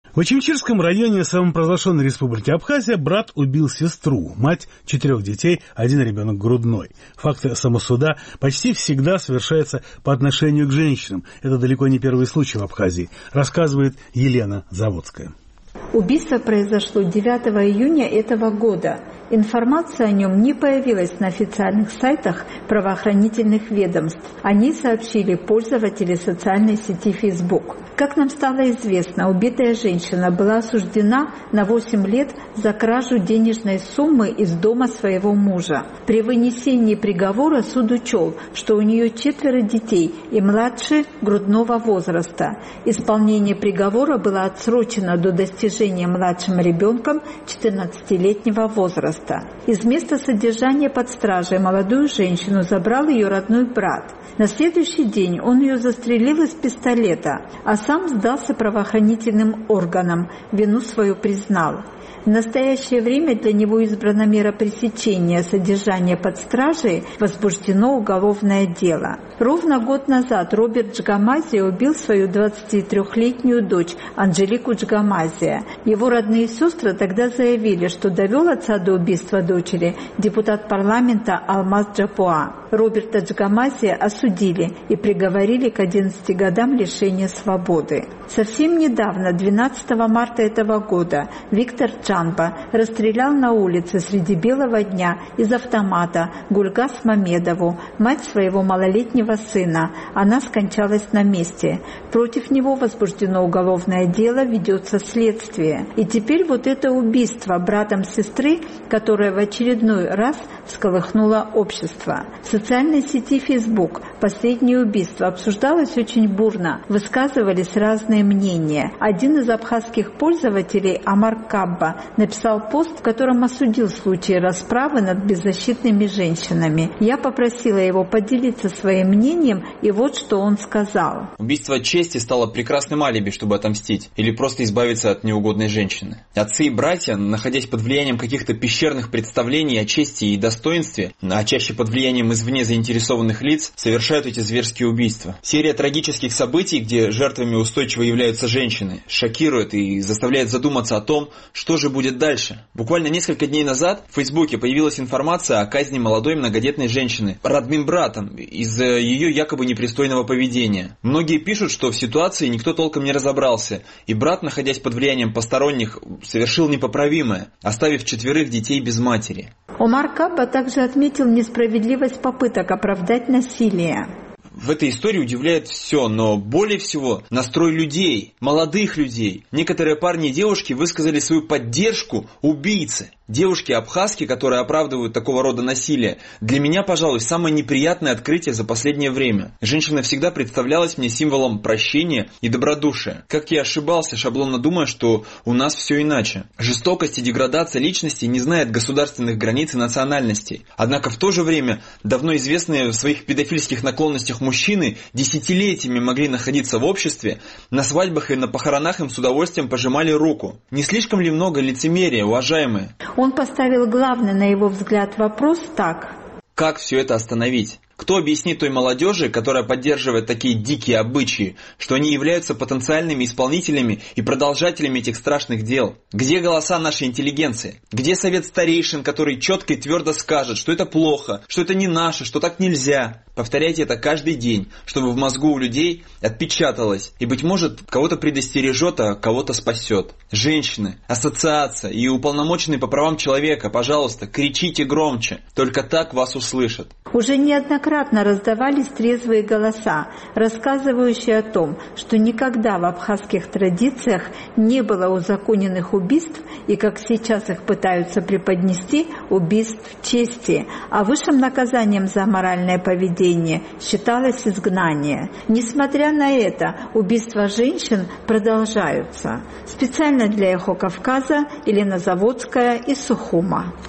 В Очимчирском районе самопровозглашенной республики Абхазия брат убил сестру, мать 4 детей, 1 ребенок грудной. Факт самосуда почти всегда совершается по отношению к женщинам. Это далеко не первый случай в Абхазии, рассказывает Елена Заводская. Убийство произошло 9 июня этого года. Информация о нем не появилась на официальных сайтах правоохранительных ведомств. О ней сообщили пользователи социальной сети Facebook. Как нам стало известно, убитая женщина была осуждена на 8 лет за кражу денежной суммы из дома своего мужа. При вынесении приговора суд учел, что у нее 4 детей и младше грудного возраста. Исполнение приговора было отсрочено до достижения младшим ребенком 14-летнего возраста. Из места содержания под стражей молодую женщину забрал ее родной брат. На следующий день он ее застрелил из пистолета, а сам сдался правоохранительным органам, вину свою признал. В настоящее время для него избрана мера пресечения содержания под стражей, возбуждено уголовное дело. Ровно год назад Роберт Джгамазия убил свою 23-летнюю дочь Анжелику Джгамазия. Его родные сестры тогда заявили, что довел отца до убийства дочери депутат парламента Алмаз Джапуа. Роберта Джгамазия осудили и приговорили к 11 годам лишения свободы. Совсем недавно, 12 марта этого года, Виктор Джанба расстрелял на улице среди белого дня из автомата Гульгас Мамедову, мать своего малолетнего сына. Она скончалась на месте. Против него возбуждено уголовное дело, ведется следствие. И теперь вот это убийство братом сестры, которое в очередной раз всколыхнуло общество. В социальной сети Facebook последнее убийство обсуждалось очень бурно, высказывались разные мнения. Один из абхазских пользователей, Амар Кабба, написал пост, в котором осудил случаи расправы над беззащитными женщинами. Я попросила его поделиться своим мнением, и вот что он сказал. Убийство чести стало прекрасным алиби, чтобы отомстить или просто избавиться от неугодной женщины. Отцы и братья, находясь под влиянием каких-то пещерных представлений о чести и достоинстве, а чаще под влиянием извне заинтересованных лиц, совершают эти зверские убийства. Серия трагических событий, где жертвами устойчиво являются женщины, шокирует и заставляет задуматься о том, что же будет дальше. Буквально несколько дней назад в Фейсбуке появилась информация о казни молодой многодетной женщины родным братом из-за ее якобы непристойного поведения. Многие пишут, что в ситуации никто толком не разобрался, и брат, находясь под влиянием посторонних, совершил непоправимое, оставив 4 детей без матери. Омар Кабба также отметил несправедливость попыток оправдать насилие. В этой истории удивляет все, но более всего настрой людей, молодых людей. Некоторые парни и девушки высказали свою поддержку убийце. Девушки-абхазки, которые оправдывают такого рода насилие, для меня, пожалуй, самое неприятное открытие за последнее время. Женщина всегда представлялась мне символом прощения и добродушия. Как я ошибался, шаблонно думая, что у нас все иначе. Жестокость и деградация личности не знает государственных границ и национальностей. Однако в то же время давно известные в своих педофильских наклонностях мужчины десятилетиями могли находиться в обществе, на свадьбах и на похоронах им с удовольствием пожимали руку. Не слишком ли много лицемерия, уважаемые? Он поставил главный, на его взгляд, вопрос так. Как все это остановить? Кто объяснит той молодежи, которая поддерживает такие дикие обычаи, что они являются потенциальными исполнителями и продолжателями этих страшных дел? Где голоса нашей интеллигенции? Где совет старейшин, который четко и твердо скажет, что это плохо, что это не наше, что так нельзя? Повторяйте это каждый день, чтобы в мозгу у людей отпечаталось, и, быть может, кого-то предостережет, а кого-то спасет. Женщины, ассоциация и уполномоченные по правам человека, пожалуйста, кричите громче, только так вас услышат. Уже неоднократно раздавались трезвые голоса, рассказывающие о том, что никогда в абхазских традициях не было узаконенных убийств и, как сейчас их пытаются преподнести, убийств чести, а высшим наказанием за аморальное поведение считалось изгнание. Несмотря на это, убийства женщин продолжаются. Специально для Эхо Кавказа Елена Заводская из Сухума.